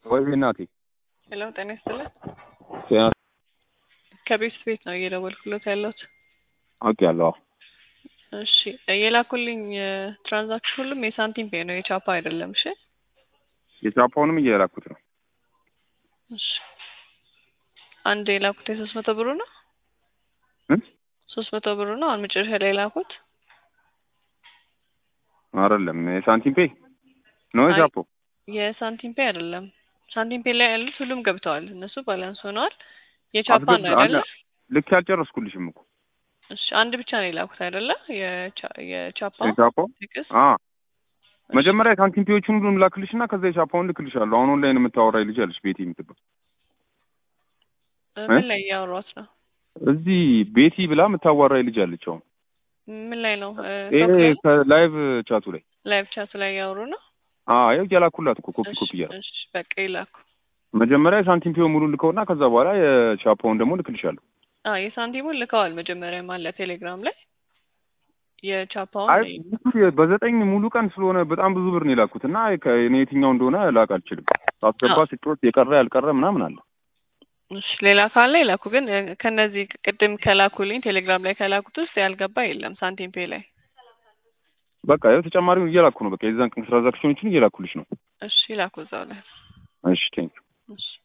ወይ እናቴ ሄሎ ጤና ይስጥልኝ። ያ ከቤት ቤት ነው እየደወልኩለት ያለሁት። አውቄያለሁ። እሺ የላኩልኝ ትራንዛክሽን ሁሉም የሳንቲም ፔ ነው የቻፓ አይደለም። እሺ የቻፓውንም እየላኩት ነው። እሺ አንድ የላኩት 300 ብር ነው። 300 ብር ነው። አሁን መጨረሻ ላይ የላኩት አይደለም የሳንቲም ፔ ነው የቻፓው። የሳንቲም ፔ አይደለም። ሳንቲም ፔ ላይ ያሉት ሁሉም ገብተዋል። እነሱ ባላንስ ሆነዋል። የቻፓ ነው አይደለ? ልክ ያልጨረስኩልሽም እኮ። እሺ አንድ ብቻ ነው የላኩት አይደለ? የቻፓው መጀመሪያ የሳንቲም ፔዎቹን ሁሉም ላክልሽና ከዛ የቻፓውን ልክልሻለሁ። አሁን ኦንላይን የምታወራኝ ልጅ አለሽ ቤቲ የምትባል። ምን ላይ ያወራሁት ነው? እዚህ ቤቲ ብላ የምታዋራኝ ልጅ አለች። አሁን ምን ላይ ነው? ላይቭ ቻቱ ላይ ላይቭ ቻቱ ላይ ያወሩ ነው። ያው ያላኩላት እኮ ኮፒ እያደረኩ። እሺ በቃ ይላኩ። መጀመሪያ የሳንቲም ፔው ሙሉ ልከውና ከዛ በኋላ የቻፓውን ደግሞ ልክልሻለሁ። የሳንቲሙን ልከዋል መጀመሪያ ማለት ቴሌግራም ላይ የቻፓውን በ9 ሙሉ ቀን ስለሆነ በጣም ብዙ ብር ነው የላኩት እና ከኔ የትኛው እንደሆነ ላቅ አልችልም። ሳስገባ ሲጥሮት የቀረ ያልቀረ ምናምን አለ። እሺ ሌላ ካለ ይላኩ። ግን ከነዚህ ቅድም ከላኩልኝ ቴሌግራም ላይ ከላኩት ውስጥ ያልገባ የለም ሳንቲም ፔ ላይ። በቃ ያው ተጨማሪውን እየላኩ ነው። በቃ የዛን ቀን ትራንዛክሽኖችን እየላኩልሽ ነው። እሺ ይላኩ እዛው ላይ። እሺ ቴንክ እሺ